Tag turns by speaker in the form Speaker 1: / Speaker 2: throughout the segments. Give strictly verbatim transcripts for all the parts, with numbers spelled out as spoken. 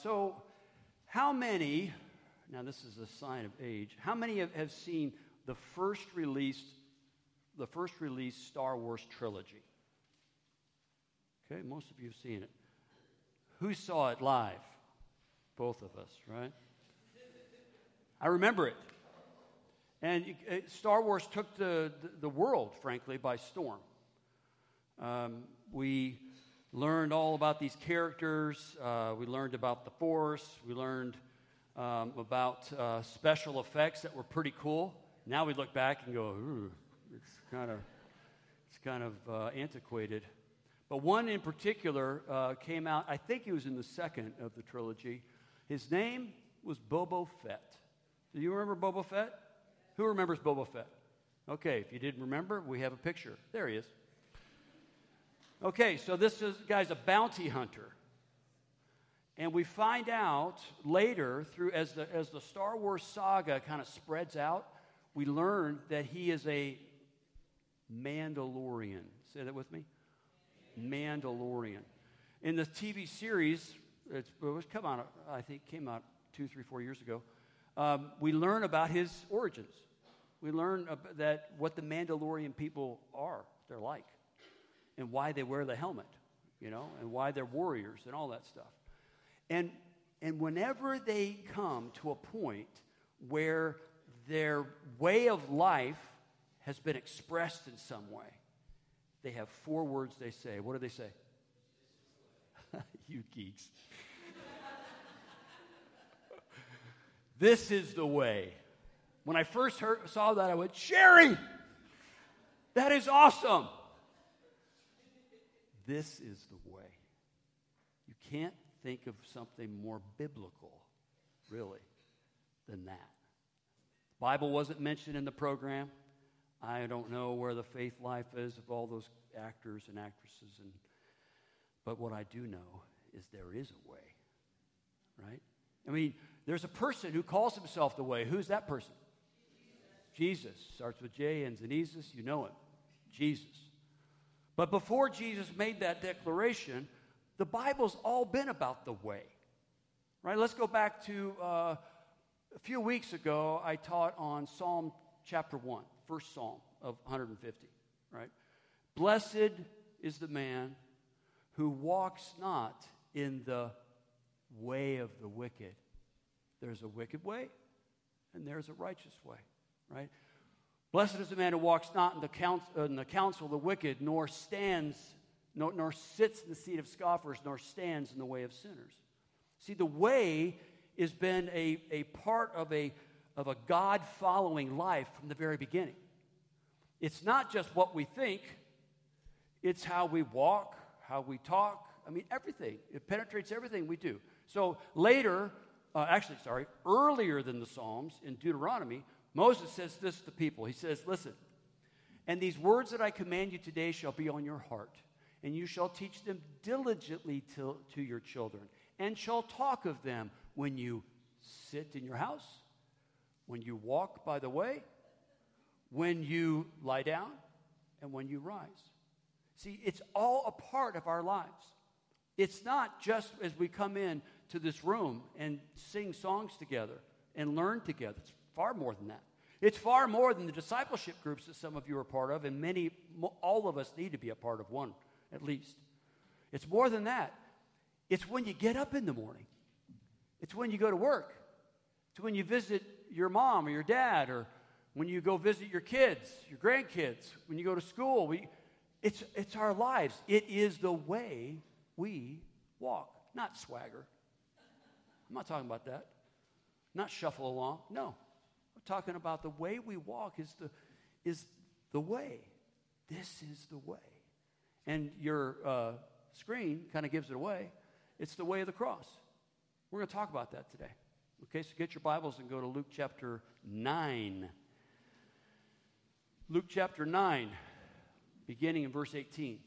Speaker 1: so how many, now this is a sign of age, how many have, have seen the first released, the first released Star Wars trilogy? Okay, most of you have seen it. Who saw it live? Both of us, right? I remember it. And it, Star Wars took the, the, the world, frankly, by storm. Um, we learned all about these characters. Uh, we learned about the Force. We learned um, about uh, special effects that were pretty cool. Now we look back and go, ooh, it's kind of, it's kind of uh, antiquated. But one in particular uh, came out, I think he was in the second of the trilogy. His name was Boba Fett. Do you remember Boba Fett? Who remembers Boba Fett? Okay, if you didn't remember, we have a picture. There he is. Okay, so this is, guy's a bounty hunter. And we find out later, through as the, as the Star Wars saga kind of spreads out, we learn that he is a Mandalorian. Say that with me. Mandalorian. In the T V series, it's, it was come out, I think, came out two, three, four years ago. Um, we learn about his origins. We learn about that what the Mandalorian people are, they're like, and why they wear the helmet, you know, and why they're warriors and all that stuff. And and whenever they come to a point where their way of life has been expressed in some way, they have four words they say. What do they say? You geeks. This is the way. When I first heard, saw that, I went, Sherry, that is awesome. This is the way. You can't think of something more biblical, really, than that. The Bible wasn't mentioned in the program. I don't know where the faith life is of all those actors and actresses, and but what I do know is there is a way, right? I mean, there's a person who calls himself the way. Who's that person? Jesus. Jesus. Starts with J, ends in Jesus. You know him. Jesus. But before Jesus made that declaration, the Bible's all been about the way, right? Let's go back to uh, a few weeks ago, I taught on Psalm chapter one, first Psalm of one hundred fifty, right? Blessed is the man who walks not in the way of the wicked. There's a wicked way, and there's a righteous way, right? Blessed is the man who walks not in the counsel, uh, in the counsel of the wicked, nor stands, nor, nor sits in the seat of scoffers, nor stands in the way of sinners. See, the way has been a, a part of a, of a God-following life from the very beginning. It's not just what we think, it's how we walk, how we talk. I mean, everything. It penetrates everything we do. So later, uh, actually, sorry, earlier than the Psalms, in Deuteronomy, Moses says this to the people. He says, listen, and these words that I command you today shall be on your heart, and you shall teach them diligently to, to your children, and shall talk of them when you sit in your house, when you walk by the way, when you lie down, and when you rise. See, it's all a part of our lives. It's not just as we come in to this room and sing songs together and learn together. It's far more than that. It's far more than the discipleship groups that some of you are part of, and many, all of us need to be a part of one, at least. It's more than that. It's when you get up in the morning. It's when you go to work. It's when you visit your mom or your dad, or when you go visit your kids, your grandkids, when you go to school. We, it's, it's our lives. It is the way we walk, not swagger. I'm not talking about that. Not shuffle along. No. I'm talking about the way we walk is the, is the way. This is the way. And your uh, screen kind of gives it away. It's the way of the cross. We're going to talk about that today. Okay, so get your Bibles and go to Luke chapter nine. Luke chapter nine, beginning in verse eighteen.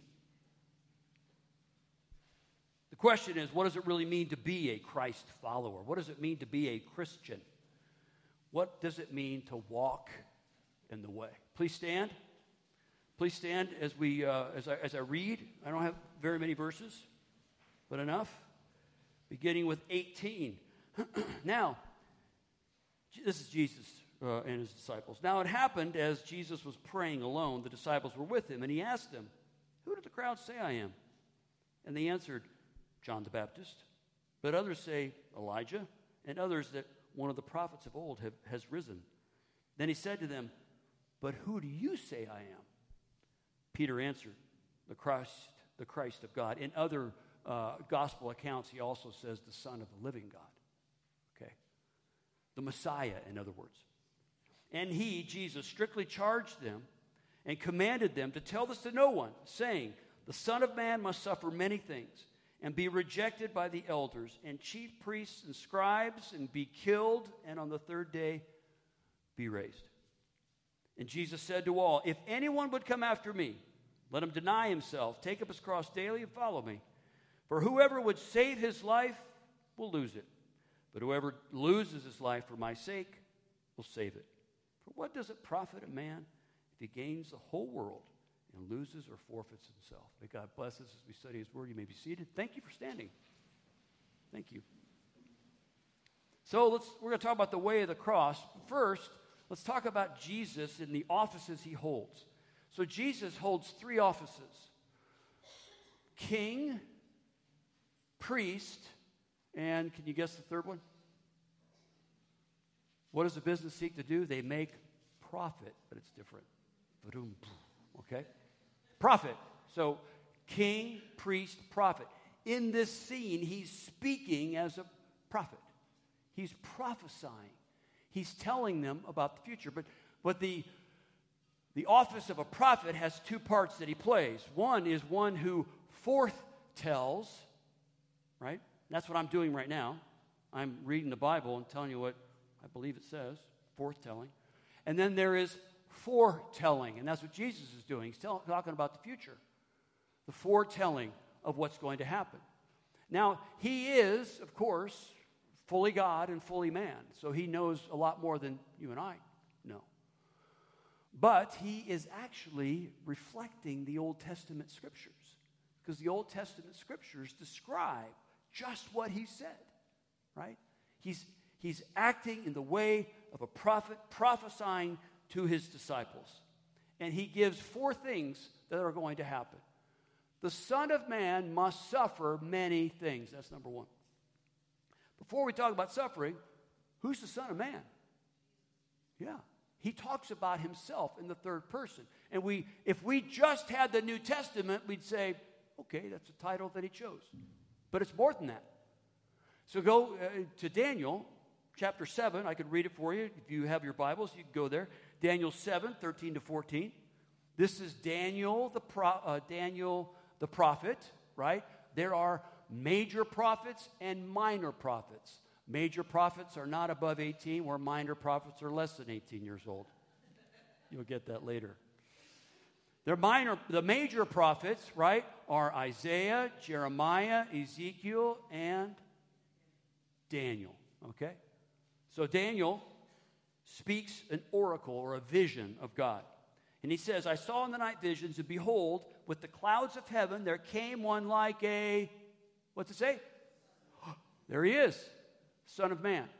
Speaker 1: The question is, what does it really mean to be a Christ follower? What does it mean to be a Christian? What does it mean to walk in the way? Please stand. Please stand as we uh, as I as I read. I don't have very many verses, but enough. beginning with eighteen. Now, this is Jesus uh, and his disciples. Now it happened as Jesus was praying alone, the disciples were with him, and he asked them, "Who do the crowd say I am?" And they answered, "John the Baptist. But others say Elijah, and others that one of the prophets of old have, has risen." Then he said to them, "But who do you say I am?" Peter answered, the Christ, the Christ of God. In other uh, gospel accounts, he also says the Son of the living God. Okay? The Messiah, in other words. And he, Jesus, strictly charged them and commanded them to tell this to no one, saying, "The Son of Man must suffer many things and be rejected by the elders and chief priests and scribes and be killed, and on the third day be raised." And Jesus said to all, "If anyone would come after me, let him deny himself, take up his cross daily, and follow me. For whoever would save his life will lose it. But whoever loses his life for my sake will save it. For what does it profit a man if he gains the whole world and loses or forfeits himself?" May God bless us as we study his word. You may be seated. Thank you for standing. Thank you. So let's, we're going to talk about the way of the cross. First, let's talk about Jesus and the offices he holds. So Jesus holds three offices: king, priest, and can you guess the third one? What does the business seek to do? They make profit, but it's different. Okay? Prophet. So king, priest, prophet. In this scene, he's speaking as a prophet. He's prophesying. He's telling them about the future. But, but the, the office of a prophet has two parts that he plays. One is one who foretells, right? That's what I'm doing right now. I'm reading the Bible and telling you what I believe it says, foretelling. And then there is foretelling, and that's what Jesus is doing. He's tell, talking about the future, the foretelling of what's going to happen. Now, he is, of course, fully God and fully man, so he knows a lot more than you and I know. But he is actually reflecting the Old Testament scriptures, because the Old Testament scriptures describe just what he said, right? He's, he's acting in the way of a prophet, prophesying to his disciples. And he gives four things that are going to happen. The Son of Man must suffer many things. That's number one. Before we talk about suffering, who's the Son of Man? Yeah. He talks about himself in the third person. And we, if we just had the New Testament, we'd say, okay, that's a title that he chose. But it's more than that. So go uh, to Daniel chapter seven. I could read it for you. If you have your Bibles, you can go there. Daniel seven, thirteen to fourteen. This is Daniel the, pro- uh, Daniel the prophet, right? There are major prophets and minor prophets. Major prophets are not above eighteen, where minor prophets are less than eighteen years old. You'll get that later. They're minor, the major prophets, right, are Isaiah, Jeremiah, Ezekiel, and Daniel, okay? So Daniel speaks an oracle or a vision of God. And he says, "I saw in the night visions, and behold, with the clouds of heaven, there came one like a," what's it say? There he is, Son of Man.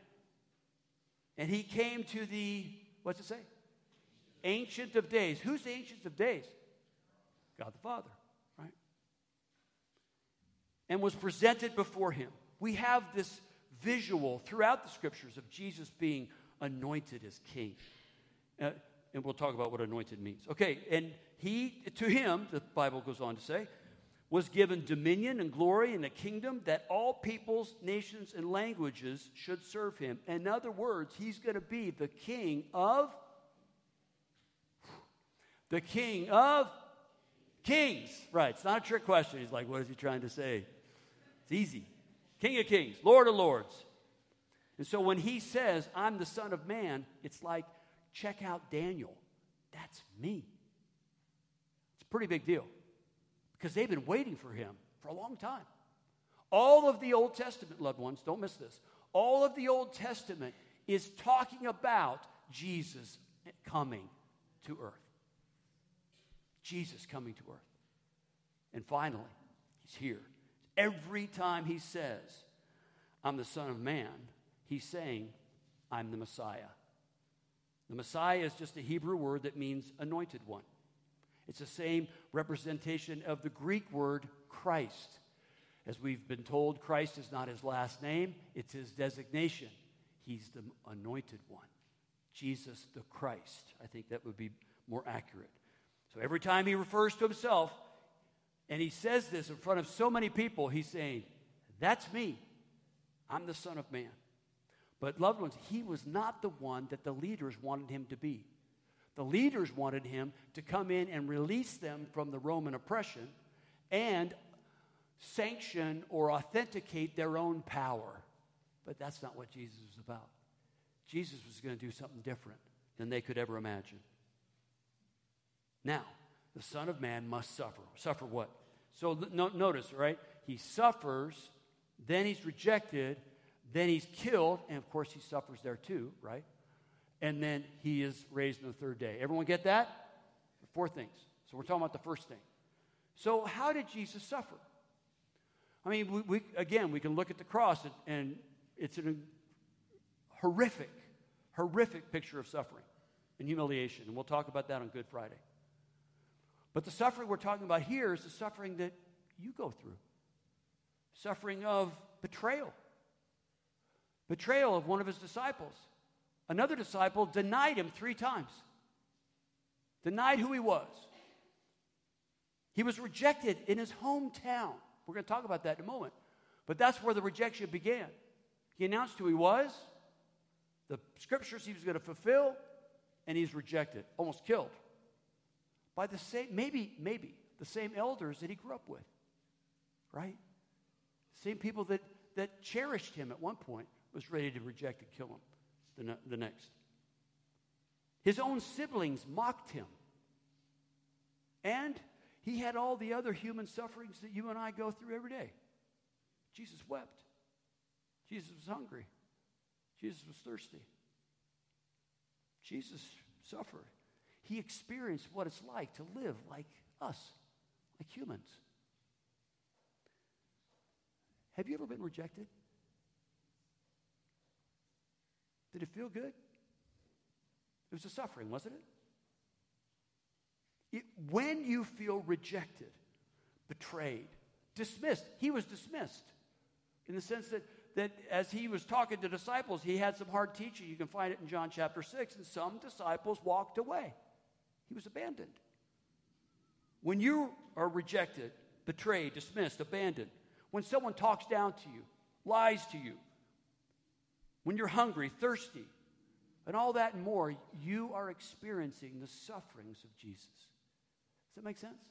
Speaker 1: And he came to the, what's it say? Ancient of Days. Who's the Ancient of Days? God the Father, right? And was presented before him. We have this visual throughout the scriptures of Jesus being anointed as king. Uh, and we'll talk about what anointed means. Okay, and he, to him, the Bible goes on to say, was given dominion and glory and a kingdom that all peoples, nations, and languages should serve him. In other words, he's going to be the king of, the king of kings. Right, it's not a trick question. He's like, what is he trying to say? It's easy. King of kings, Lord of lords. And so when he says, I'm the Son of Man, it's like, check out Daniel. That's me. It's a pretty big deal, because they've been waiting for him for a long time. All of the Old Testament, loved ones, don't miss this. All of the Old Testament is talking about Jesus coming to earth. Jesus coming to earth. And finally, he's here. Every time he says, I'm the Son of Man, he's saying, I'm the Messiah. The Messiah is just a Hebrew word that means anointed one. It's the same representation of the Greek word Christ. As we've been told, Christ is not his last name, it's his designation. He's the anointed one. Jesus the Christ. I think that would be more accurate. So every time he refers to himself, and he says this in front of so many people, he's saying, that's me. I'm the Son of Man. But loved ones, he was not the one that the leaders wanted him to be. The leaders wanted him to come in and release them from the Roman oppression and sanction or authenticate their own power. But that's not what Jesus was about. Jesus was going to do something different than they could ever imagine. Now, the Son of Man must suffer. Suffer what? So no, notice, right? He suffers, then he's rejected, then he's killed, and of course he suffers there too, right? And then he is raised on the third day. Everyone get that? Four things. So we're talking about the first thing. So how did Jesus suffer? I mean, we, we again, we can look at the cross, and, and it's a horrific, horrific picture of suffering and humiliation, and we'll talk about that on Good Friday. But the suffering we're talking about here is the suffering that you go through. Suffering of betrayal. Betrayal of one of his disciples. Another disciple denied him three times. Denied who he was. He was rejected in his hometown. We're going to talk about that in a moment. But that's where the rejection began. He announced who he was, the scriptures he was going to fulfill, and he's rejected, almost killed. By the same, maybe, maybe, the same elders that he grew up with. Right? Same people that, that cherished him at one point was ready to reject and kill him the, ne- the next. His own siblings mocked him. And he had all the other human sufferings that you and I go through every day. Jesus wept. Jesus was hungry. Jesus was thirsty. Jesus suffered. He experienced what it's like to live like us, like humans. Have you ever been rejected? Did it feel good? It was a suffering, wasn't it? it? When you feel rejected, betrayed, dismissed, he was dismissed in the sense that, that as he was talking to disciples, he had some hard teaching. You can find it in John chapter six, and some disciples walked away. He was abandoned. When you are rejected, betrayed, dismissed, abandoned, when someone talks down to you, lies to you, when you're hungry, thirsty, and all that and more, you are experiencing the sufferings of Jesus. Does that make sense?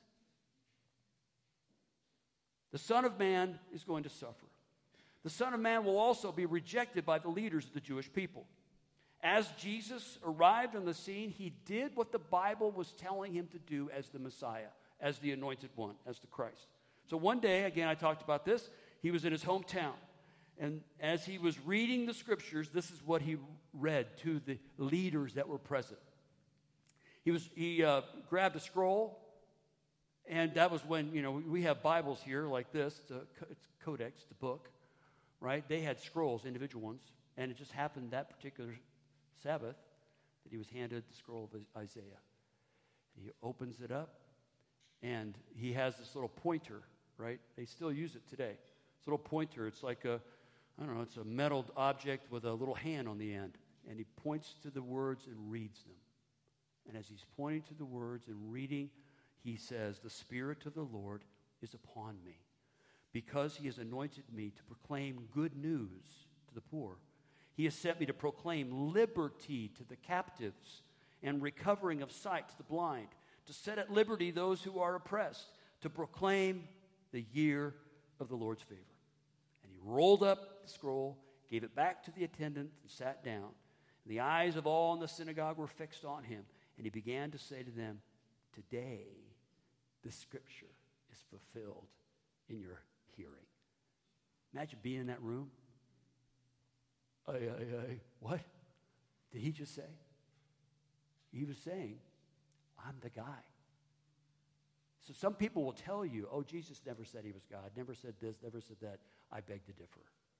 Speaker 1: The Son of Man is going to suffer. The Son of Man will also be rejected by the leaders of the Jewish people. As Jesus arrived on the scene, he did what the Bible was telling him to do as the Messiah, as the anointed one, as the Christ. So one day, again, I talked about this, he was in his hometown. And as he was reading the scriptures, this is what he read to the leaders that were present. He was he uh, grabbed a scroll, and that was when, you know, we have Bibles here like this. It's, a, it's codex, the book, right? They had scrolls, individual ones, and it just happened that particular Sabbath that he was handed the scroll of Isaiah. He opens it up, and he has this little pointer, right? They still use it today. This little pointer, it's like a, I don't know, it's a metal object with a little hand on the end. And he points to the words and reads them. And as he's pointing to the words and reading, he says, "The Spirit of the Lord is upon me, because he has anointed me to proclaim good news to the poor. He has sent me to proclaim liberty to the captives and recovering of sight to the blind, to set at liberty those who are oppressed, to proclaim the year of the Lord's favor." And he rolled up the scroll, gave it back to the attendant, and sat down. And the eyes of all in the synagogue were fixed on him. And he began to say to them, "Today this scripture is fulfilled in your hearing." Imagine being in that room. I, I, I, what did he just say? He was saying, I'm the guy. So some people will tell you, oh, Jesus never said he was God, never said this, never said that. I beg to differ.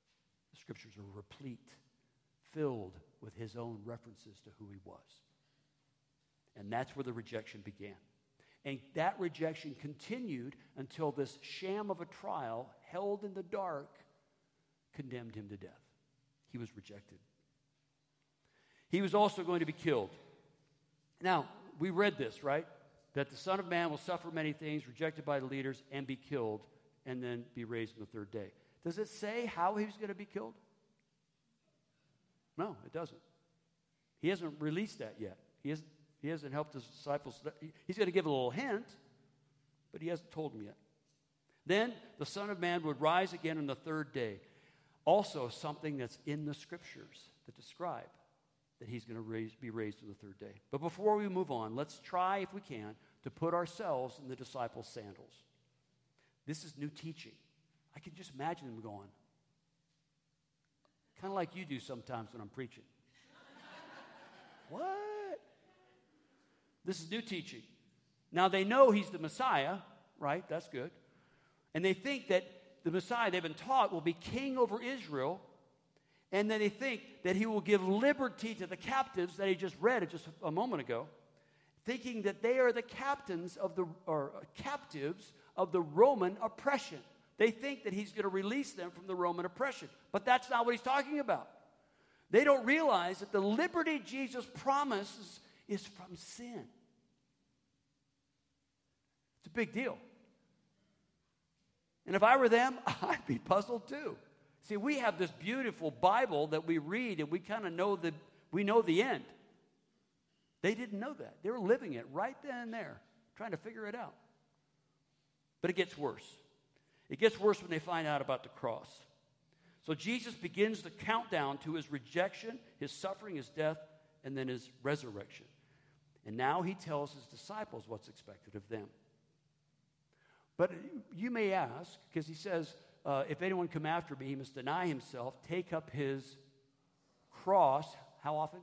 Speaker 1: The scriptures are replete, filled with his own references to who he was. And that's where the rejection began. And that rejection continued until this sham of a trial, held in the dark, condemned him to death. He was rejected. He was also going to be killed. Now, we read this, right? That the Son of Man will suffer many things, rejected by the leaders, and be killed, and then be raised on the third day. Does it say how he was going to be killed? No, it doesn't. He hasn't released that yet. He hasn't, he hasn't helped his disciples. He's going to give a little hint, but he hasn't told them yet. Then the Son of Man would rise again on the third day. Also something that's in the scriptures that describe that he's going to raise, be raised on the third day. But before we move on, let's try, if we can, to put ourselves in the disciples' sandals. This is new teaching. I can just imagine them going, kind of like you do sometimes when I'm preaching. What? This is new teaching. Now, they know he's the Messiah, right? That's good. And they think that the Messiah, they've been taught, will be king over Israel. And then they think that he will give liberty to the captives that he just read just a moment ago, thinking that they are the captains of the, or captives of the Roman oppression. They think that he's going to release them from the Roman oppression. But that's not what he's talking about. They don't realize that the liberty Jesus promises is from sin. It's a big deal. And if I were them, I'd be puzzled too. See, we have this beautiful Bible that we read, and we kind of know the, we know the end. They didn't know that. They were living it right then and there, trying to figure it out. But it gets worse. It gets worse when they find out about the cross. So Jesus begins the countdown to his rejection, his suffering, his death, and then his resurrection. And now he tells his disciples what's expected of them. But you may ask, because he says, uh, if anyone come after me, he must deny himself, take up his cross, how often?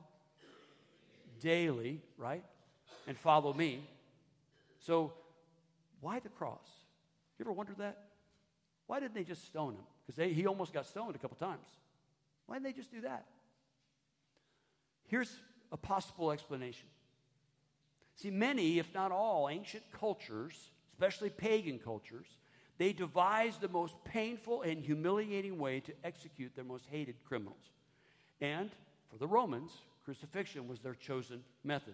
Speaker 1: Daily, right? And follow me. So why the cross? You ever wondered that? Why didn't they just stone him? Because he almost got stoned a couple times. Why didn't they just do that? Here's a possible explanation. See, many, if not all, ancient cultures, especially pagan cultures, they devised the most painful and humiliating way to execute their most hated criminals. And for the Romans, crucifixion was their chosen method.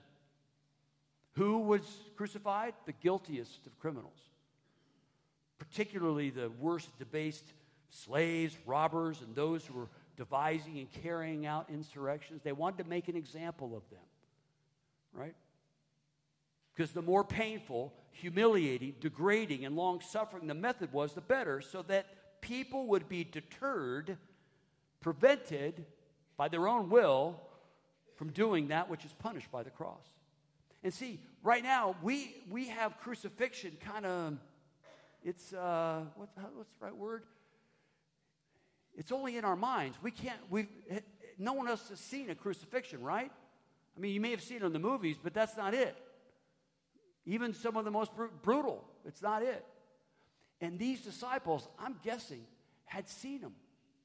Speaker 1: Who was crucified? The guiltiest of criminals. Particularly the worst debased slaves, robbers, and those who were devising and carrying out insurrections. They wanted to make an example of them, right? Because the more painful, humiliating, degrading, and long-suffering the method was, the better, so that people would be deterred, prevented by their own will from doing that which is punished by the cross. And see, right now, we, we have crucifixion kind of, it's, uh, what, what's the right word? It's only in our minds. We can't, we no one else has seen a crucifixion, right? I mean, you may have seen it in the movies, but that's not it. Even some of the most br- brutal, it's not it. And these disciples, I'm guessing, had seen him.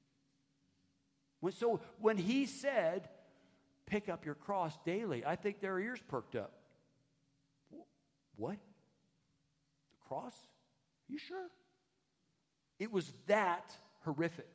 Speaker 1: When, so when he said, pick up your cross daily, I think their ears perked up. What? The cross? You sure? It was that horrific.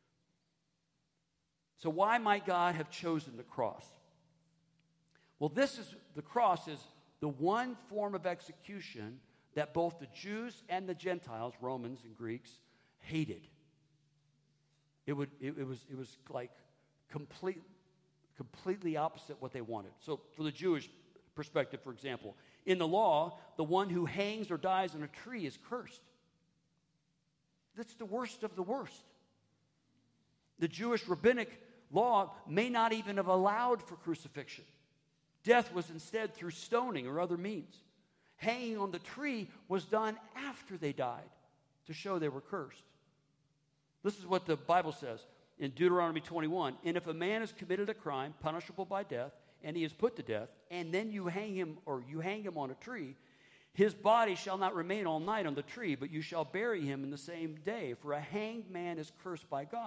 Speaker 1: So why might God have chosen the cross? Well, this is, the cross is the one form of execution that both the Jews and the Gentiles, Romans and Greeks, hated. It would it, it was it was like complete, completely opposite what they wanted. So for the Jewish perspective, for example, in the law, the one who hangs or dies on a tree is cursed. That's the worst of the worst. The Jewish rabbinic law may not even have allowed for crucifixion. Death was instead through stoning or other means. Hanging on the tree was done after they died to show they were cursed. This is what the Bible says in Deuteronomy twenty-one. And if a man has committed a crime punishable by death, and he is put to death, and then you hang him, or you hang him on a tree, his body shall not remain all night on the tree, but you shall bury him in the same day. For a hanged man is cursed by God.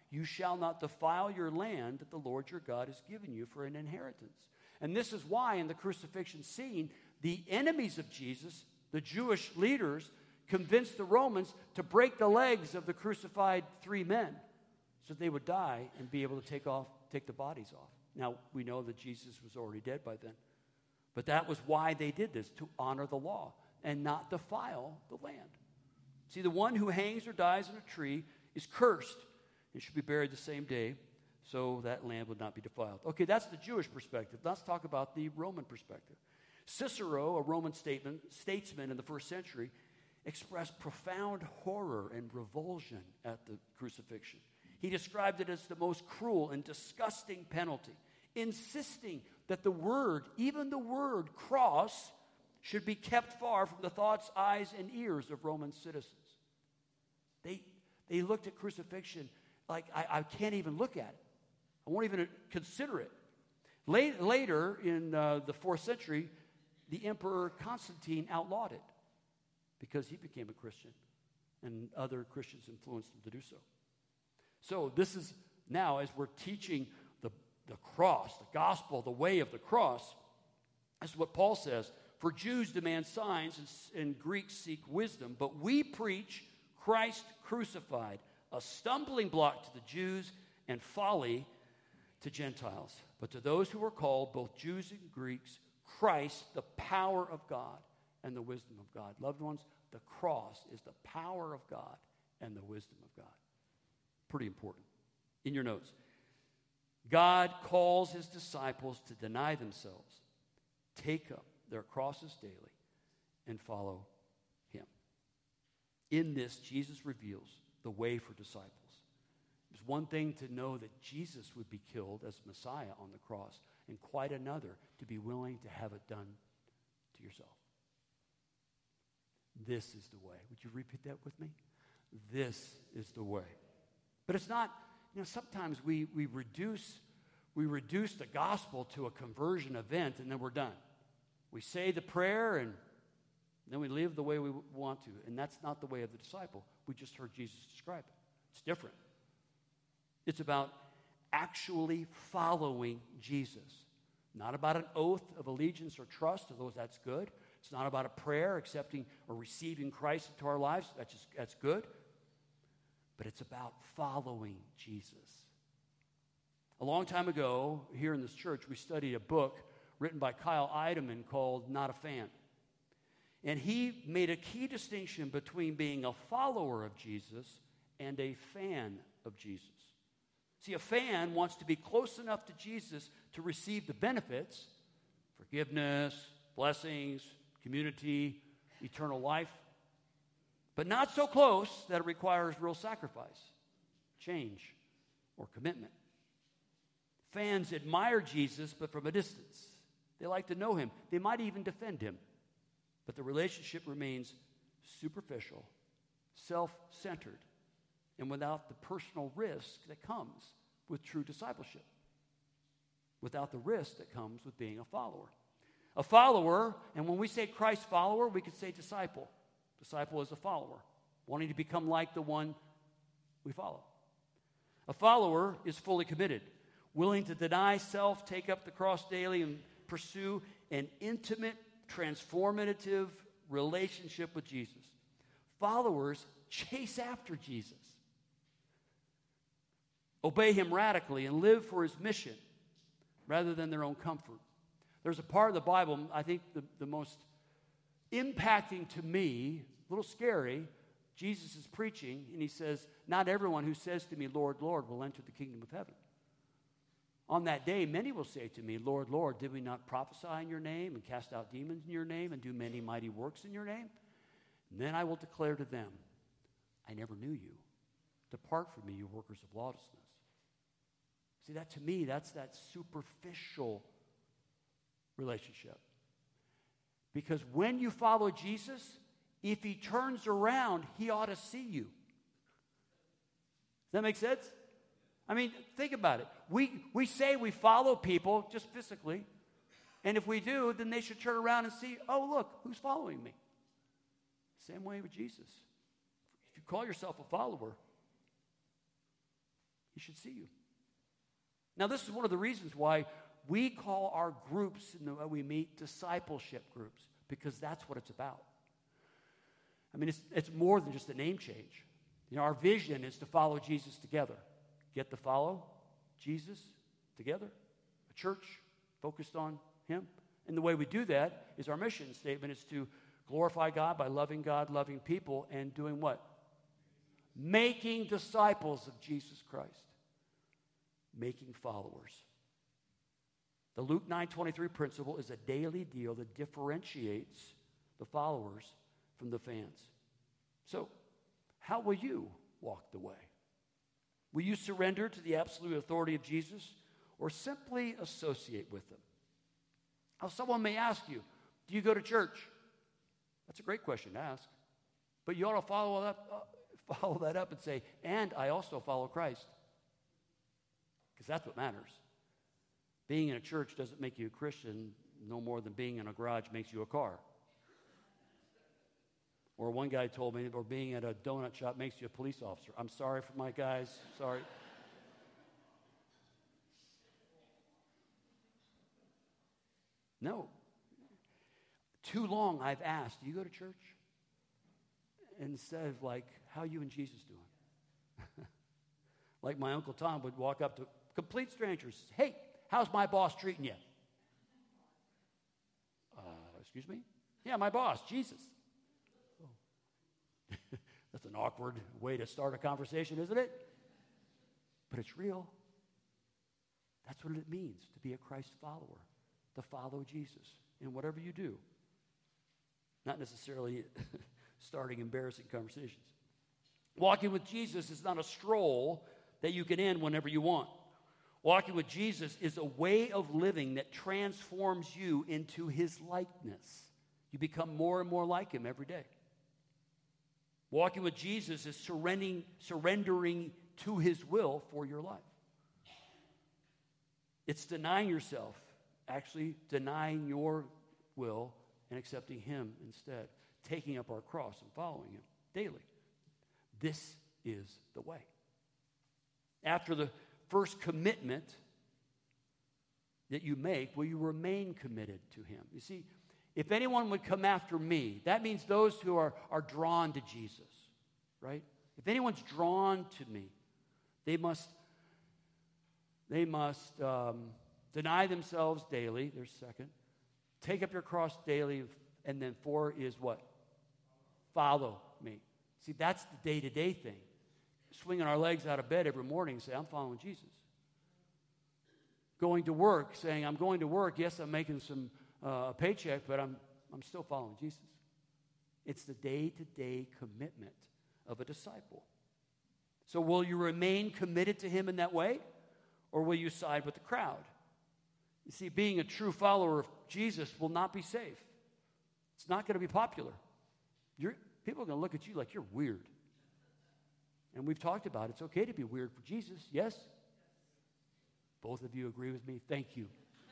Speaker 1: You shall not defile your land that the Lord your God has given you for an inheritance. And this is why in the crucifixion scene, the enemies of Jesus, the Jewish leaders, convinced the Romans to break the legs of the crucified three men so that they would die and be able to take off, take the bodies off. Now, we know that Jesus was already dead by then. But that was why they did this, to honor the law and not defile the land. See, the one who hangs or dies in a tree is cursed and should be buried the same day, so that land would not be defiled. Okay, that's the Jewish perspective. Let's talk about the Roman perspective. Cicero, a Roman statement, statesman in the first century, expressed profound horror and revulsion at the crucifixion. He described it as the most cruel and disgusting penalty, insisting that the word, even the word cross, should be kept far from the thoughts, eyes, and ears of Roman citizens. They, they looked at crucifixion like, I, I can't even look at it. I won't even consider it. Late, later, in uh, the fourth century, the Emperor Constantine outlawed it because he became a Christian, and other Christians influenced him to do so. So this is now, as we're teaching the, the cross, the gospel, the way of the cross, this is what Paul says. For Jews demand signs, and, and Greeks seek wisdom, but we preach Christ crucified, a stumbling block to the Jews and folly to Gentiles. But to those who are called, both Jews and Greeks, Christ, the power of God and the wisdom of God. Loved ones, the cross is the power of God and the wisdom of God. Pretty important. In your notes, God calls his disciples to deny themselves, take up their crosses daily, and follow him. In this, Jesus reveals the way for disciples. It's one thing to know that Jesus would be killed as Messiah on the cross, and quite another to be willing to have it done to yourself. This is the way. Would you repeat that with me? This is the way. But it's not, you know, sometimes we, we reduce we reduce the gospel to a conversion event and then we're done. We say the prayer and then we live the way we want to. And that's not the way of the disciple. We just heard Jesus describe it. It's different. It's about actually following Jesus. Not about an oath of allegiance or trust, although that's good. It's not about a prayer, accepting or receiving Christ into our lives. That's just, that's good. But it's about following Jesus. A long time ago, here in this church, we studied a book written by Kyle Idleman called Not a Fan. And he made a key distinction between being a follower of Jesus and a fan of Jesus. See, a fan wants to be close enough to Jesus to receive the benefits, forgiveness, blessings, community, eternal life, but not so close that it requires real sacrifice, change, or commitment. Fans admire Jesus, but from a distance. They like to know him. They might even defend him. But the relationship remains superficial, self-centered, and without the personal risk that comes with true discipleship, without the risk that comes with being a follower. A follower, and when we say Christ follower, we could say disciple. Disciple is a follower, wanting to become like the one we follow. A follower is fully committed, willing to deny self, take up the cross daily, and pursue an intimate, transformative relationship with Jesus. Followers chase after Jesus, obey him radically, and live for his mission rather than their own comfort. There's a part of the Bible, I think the, the most impacting to me, a little scary. Jesus is preaching, and he says, not everyone who says to me, Lord, Lord, will enter the kingdom of heaven. On that day, many will say to me, Lord, Lord, did we not prophesy in your name and cast out demons in your name and do many mighty works in your name? And then I will declare to them, I never knew you. Depart from me, you workers of lawlessness. See, that to me, that's that superficial relationship. Because when you follow Jesus, if he turns around, he ought to see you. Does that make sense? I mean, think about it. We, we say we follow people just physically, and if we do, then they should turn around and see, oh, look, who's following me? Same way with Jesus. If you call yourself a follower, He should see you. Now, this is one of the reasons why we call our groups and the way we meet discipleship groups, because that's what it's about. I mean, it's, it's more than just a name change. You know, our vision is to follow Jesus together. Get to follow Jesus together. A church focused on him. And the way we do that is our mission statement is to glorify God by loving God, loving people, and doing what? Making disciples of Jesus Christ. Making followers. The Luke nine twenty-three principle is a daily deal that differentiates the followers from the fans. So, how will you walk the way? Will you surrender to the absolute authority of Jesus or simply associate with him? Now, someone may ask you, do you go to church? That's a great question to ask. But you ought to follow that, uh, follow that up and say, and I also follow Christ. Because that's what matters. Being in a church doesn't make you a Christian no more than being in a garage makes you a car. Or one guy told me, or being at a donut shop makes you a police officer. I'm sorry for my guys. Sorry. No. Too long I've asked, do you go to church? Instead of like, how are you and Jesus doing? Like my Uncle Tom would walk up to complete strangers. Hey, how's my boss treating you? Uh, excuse me? Yeah, my boss, Jesus. Oh. That's an awkward way to start a conversation, isn't it? But it's real. That's what it means to be a Christ follower, to follow Jesus in whatever you do. Not necessarily starting embarrassing conversations. Walking with Jesus is not a stroll that you can end whenever you want. Walking with Jesus is a way of living that transforms you into his likeness. You become more and more like him every day. Walking with Jesus is surrendering, surrendering to his will for your life. It's denying yourself, actually denying your will and accepting him instead, taking up our cross and following him daily. This is the way. After the first commitment that you make, will you remain committed to him? You see, if anyone would come after me, that means those who are, are drawn to Jesus, right? If anyone's drawn to me, they must, they must um, deny themselves daily. There's second. Take up your cross daily. And then four is what? Follow me. See, that's the day-to-day thing. Swinging our legs out of bed every morning and say, I'm following Jesus. Going to work, saying, I'm going to work. Yes, I'm making some uh, paycheck, but I'm, I'm still following Jesus. It's the day-to-day commitment of a disciple. So will you remain committed to him in that way, or will you side with the crowd? You see, being a true follower of Jesus will not be safe. It's not going to be popular. You're, people are going to look at you like you're weird. And we've talked about it. It's okay to be weird for Jesus, yes? Both of you agree with me? Thank you.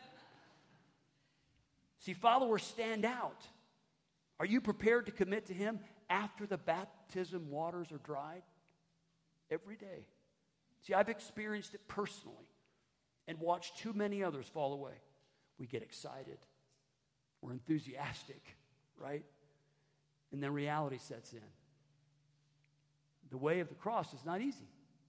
Speaker 1: See, followers stand out. Are you prepared to commit to him after the baptism waters are dried? Every day. See, I've experienced it personally and watched too many others fall away. We get excited. We're enthusiastic, right? And then reality sets in. The way of the cross is not easy.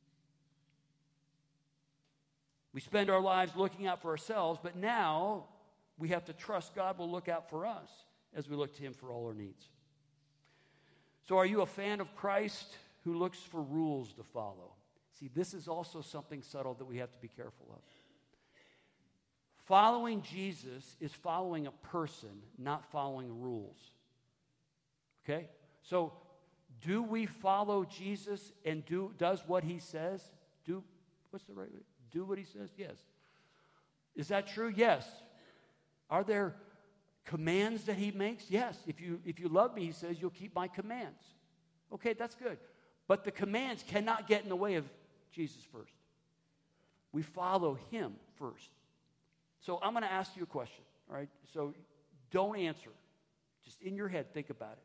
Speaker 1: We spend our lives looking out for ourselves, but now we have to trust God will look out for us as we look to him for all our needs. So are you a fan of Christ who looks for rules to follow? See, this is also something subtle that we have to be careful of. Following Jesus is following a person, not following rules. Okay? So, do we follow Jesus and do does what he says? Do what's the right way? Do what he says? Yes. Is that true? Yes. Are there commands that he makes? Yes. If you if you love me, he says, you'll keep my commands. Okay, that's good. But the commands cannot get in the way of Jesus first. We follow him first. So I'm going to ask you a question, all right? So don't answer. Just in your head, think about it.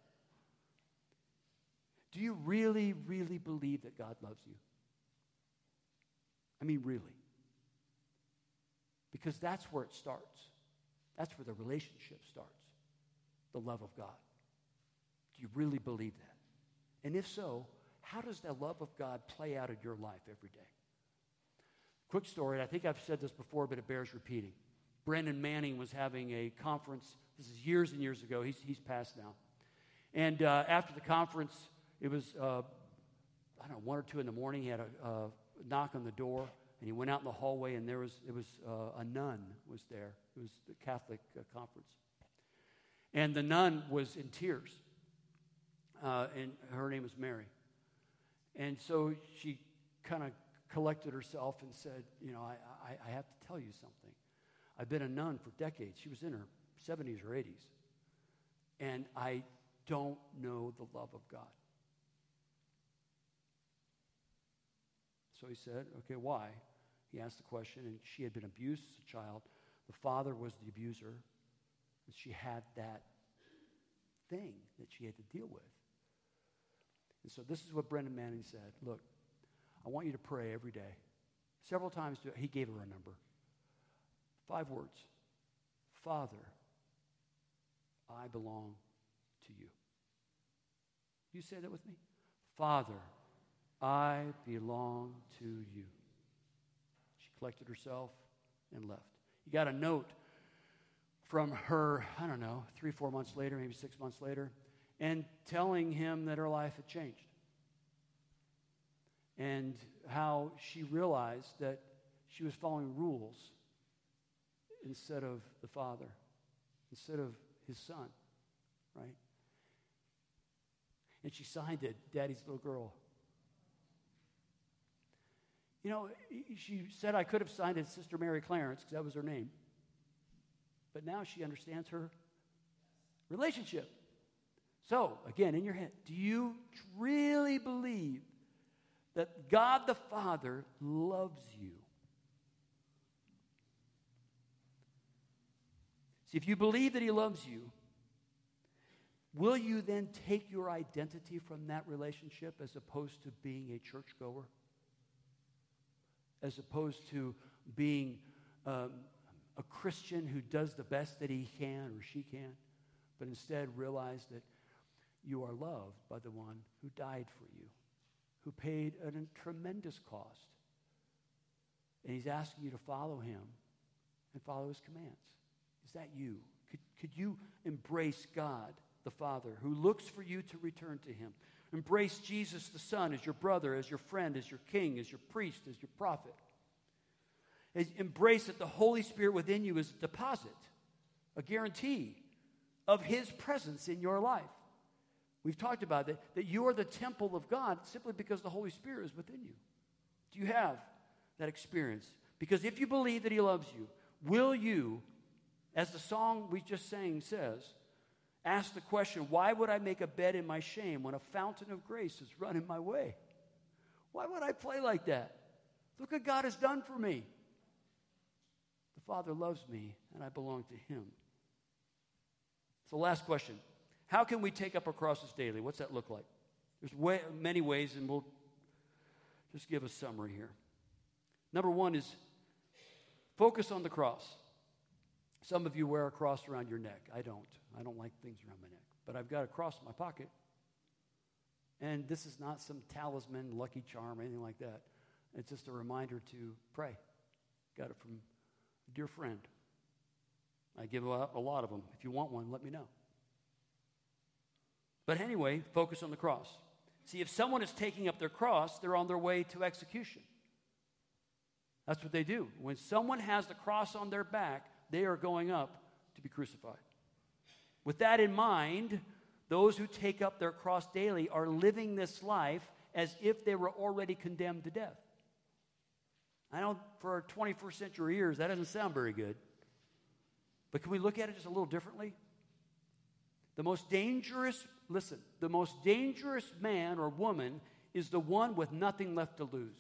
Speaker 1: Do you really, really believe that God loves you? I mean, really. Because that's where it starts. That's where the relationship starts. The love of God. Do you really believe that? And if so, how does that love of God play out in your life every day? Quick story, and I think I've said this before, but it bears repeating. Brendan Manning was having a conference. This is years and years ago. He's, he's passed now. And uh, after the conference, it was, uh, I don't know, one or two in the morning. He had a, a knock on the door, and he went out in the hallway, and there was, it was uh, a nun was there. It was the Catholic uh, conference. And the nun was in tears, uh, and her name was Mary. And so she kind of collected herself and said, you know, I, I, I have to tell you something. I've been a nun for decades. She was in her seventies or eighties. And I don't know the love of God. So he said, okay, why? He asked the question, and she had been abused as a child. The father was the abuser, and she had that thing that she had to deal with. And so this is what Brendan Manning said. Look, I want you to pray every day. Several times, he gave her a number. Five words. Father, I belong to you. You say that with me? Father, I belong to you. She collected herself and left. You got a note from her, I don't know, three, four months later, maybe six months later, and telling him that her life had changed. And how she realized that she was following rules instead of the Father, instead of his Son, right? And she signed it, Daddy's little girl. You know, she said I could have signed it Sister Mary Clarence because that was her name. But now she understands her relationship. So, again, in your head, do you really believe that God the Father loves you? See, if you believe that he loves you, will you then take your identity from that relationship as opposed to being a churchgoer? As opposed to being um, a Christian who does the best that he can or she can, but instead realize that you are loved by the one who died for you, who paid a tremendous cost. And he's asking you to follow him and follow his commands. Is that you? Could, could you embrace God the Father who looks for you to return to him? Embrace Jesus the Son as your brother, as your friend, as your king, as your priest, as your prophet. As embrace that the Holy Spirit within you is a deposit, a guarantee of his presence in your life. We've talked about that, that you are the temple of God simply because the Holy Spirit is within you. Do you have that experience? Because if you believe that he loves you, will you, as the song we just sang says, ask the question, why would I make a bed in my shame when a fountain of grace is running my way? Why would I play like that? Look what God has done for me. The Father loves me, and I belong to him. So last question. How can we take up our crosses daily? What's that look like? There's way, many ways, and we'll just give a summary here. Number one is focus on the cross. Some of you wear a cross around your neck. I don't. I don't like things around my neck. But I've got a cross in my pocket. And this is not some talisman, lucky charm, or anything like that. It's just a reminder to pray. Got it from a dear friend. I give out a lot of them. If you want one, let me know. But anyway, focus on the cross. See, if someone is taking up their cross, they're on their way to execution. That's what they do. When someone has the cross on their back, they are going up to be crucified. With that in mind, those who take up their cross daily are living this life as if they were already condemned to death. I know for twenty-first century ears, that doesn't sound very good. But can we look at it just a little differently? The most dangerous, listen, the most dangerous man or woman is the one with nothing left to lose.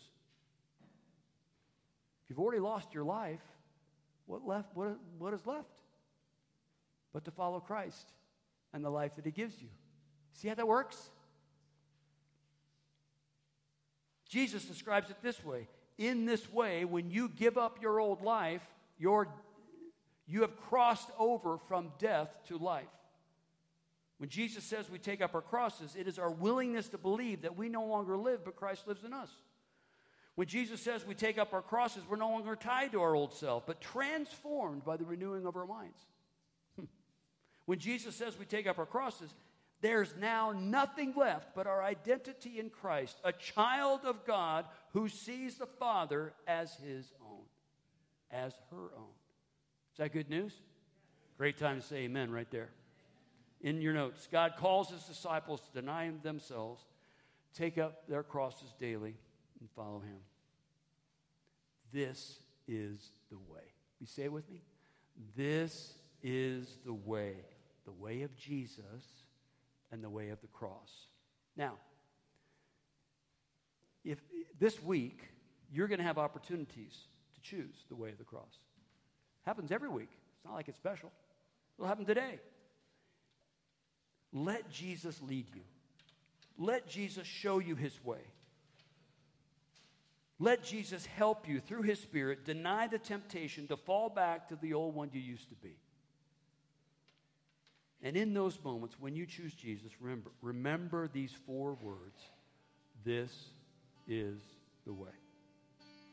Speaker 1: If you've already lost your life, what left? What, what is left? But to follow Christ and the life that he gives you. See how that works? Jesus describes it this way. in this way, when you give up your old life, your, you have crossed over from death to life. When Jesus says we take up our crosses, it is our willingness to believe that we no longer live, but Christ lives in us. When Jesus says we take up our crosses, we're no longer tied to our old self, but transformed by the renewing of our minds. When Jesus says we take up our crosses, there's now nothing left but our identity in Christ, a child of God who sees the Father as his own, as her own. Is that good news? Great time to say amen right there. In your notes, God calls his disciples to deny themselves, take up their crosses daily, and follow him. This is the way. You say it with me? This is the way. The way of Jesus and the way of the cross. Now, if this week you're going to have opportunities to choose the way of the cross. Happens every week. It's not like it's special. It'll happen today. Let Jesus lead you. Let Jesus show you his way. Let Jesus help you through his Spirit deny the temptation to fall back to the old one you used to be. And in those moments, when you choose Jesus, remember, remember these four words. This is the way.